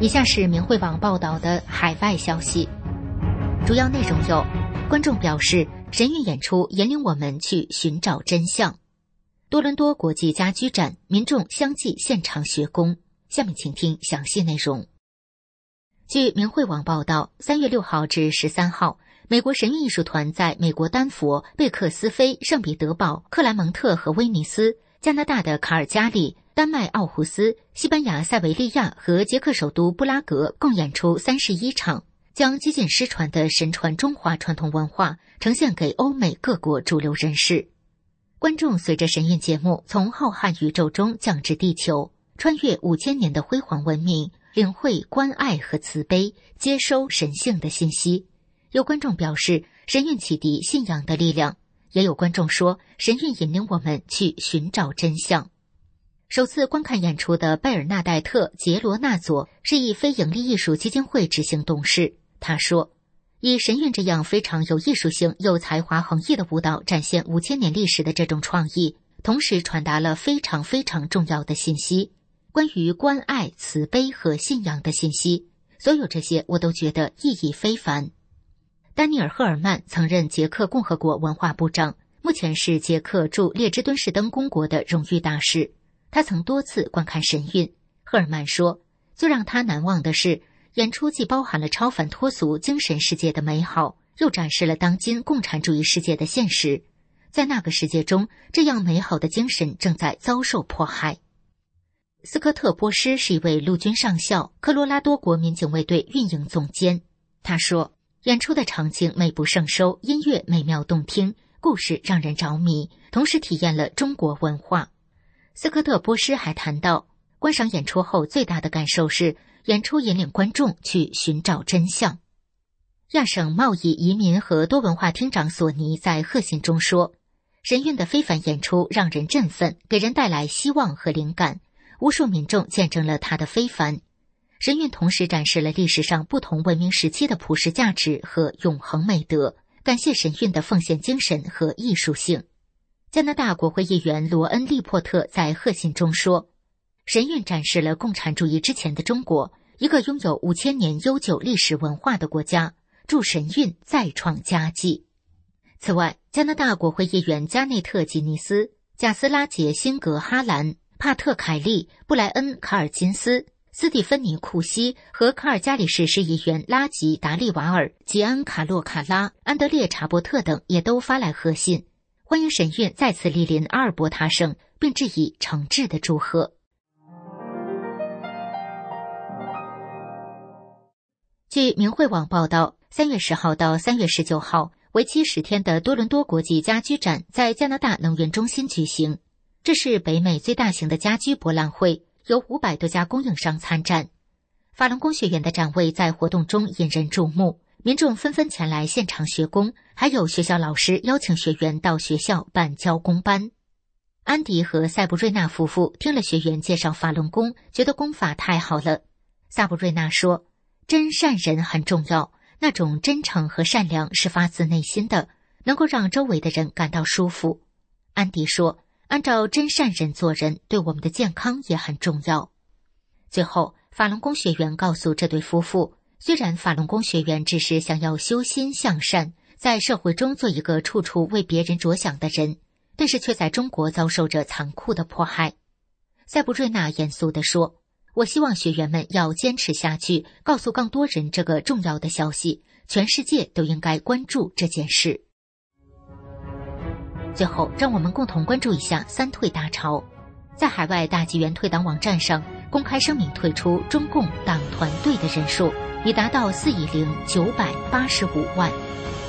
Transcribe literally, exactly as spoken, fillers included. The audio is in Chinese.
以下是明慧网报道的海外消息，主要内容有：观众表示神韵演出引领我们去寻找真相；多伦多国际家居展，民众相继现场学工。下面请听详细内容。据明慧网报道，三月六号至十三号，美国神韵艺术团在美国丹佛、贝克斯菲、圣彼得堡、克莱蒙特和威尼斯，加拿大的卡尔加里、丹麦奥胡斯、西班牙塞维利亚和捷克首都布拉格共演出三十一场，将接近失传的神传中华传统文化呈现给欧美各国主流人士。观众随着神韵节目从浩瀚宇宙中降至地球，穿越五千年的辉煌文明，领会关爱和慈悲，接收神性的信息。有观众表示神韵启迪信仰的力量，也有观众说神韵引领我们去寻找真相。首次观看演出的贝尔纳代特·杰罗纳佐是以非营利艺术基金会执行董事。他说，以神韵这样非常有艺术性又才华横溢的舞蹈展现五千年历史的这种创意，同时传达了非常非常重要的信息，关于关爱、慈悲和信仰的信息。所有这些我都觉得意义非凡。丹尼尔·赫尔曼曾任捷克共和国文化部长，目前是捷克驻列支敦士登公国的荣誉大使。他曾多次观看神韵。赫尔曼说，最让他难忘的是，演出既包含了超凡脱俗精神世界的美好，又展示了当今共产主义世界的现实。在那个世界中，这样美好的精神正在遭受迫害。斯科特·波施是一位陆军上校，科罗拉多国民警卫队运营总监。他说，演出的场景美不胜收，音乐美妙动听，故事让人着迷，同时体验了中国文化。斯科特·波施还谈到，观赏演出后最大的感受是，演出引领观众去寻找真相。亚省贸易移民和多文化厅长索尼在贺信中说，神韵的非凡演出让人振奋，给人带来希望和灵感，无数民众见证了他的非凡。神韵同时展示了历史上不同文明时期的普世价值和永恒美德，感谢神韵的奉献精神和艺术性。加拿大国会议员罗恩·利珀特在贺信中说，神韵展示了共产主义之前的中国，一个拥有五千年悠久历史文化的国家，祝神韵再创佳绩。此外，加拿大国会议员加内特·吉尼斯、贾斯拉杰·辛格哈兰、帕特·凯利、布莱恩·卡尔金斯、斯蒂芬妮·库西和卡尔加里市市议员拉吉·达利瓦尔、吉安·卡洛卡拉、安德烈·查伯特等也都发来贺信，欢迎神韵再次莅临阿尔伯塔省，并致以诚挚的祝贺。据明慧网报道，三月十号到三月十九号，为期十天的多伦多国际家居展在加拿大能源中心举行。这是北美最大型的家居博览会，有五百多家供应商参展。法轮功学员的展位在活动中引人注目，民众纷纷前来现场学功，还有学校老师邀请学员到学校办教功班。安迪和塞布瑞娜夫妇听了学员介绍法轮功，觉得功法太好了。萨布瑞娜说，真善人很重要，那种真诚和善良是发自内心的，能够让周围的人感到舒服。安迪说，按照真善人做人，对我们的健康也很重要。最后，法轮功学员告诉这对夫妇，虽然法轮功学员只是想要修心向善，在社会中做一个处处为别人着想的人，但是却在中国遭受着残酷的迫害。塞布瑞娜严肃地说，我希望学员们要坚持下去，告诉更多人这个重要的消息，全世界都应该关注这件事。最后，让我们共同关注一下三退大潮。在海外大纪元退党网站上公开声明退出中共党团队的人数已达到四亿零九百八十五万。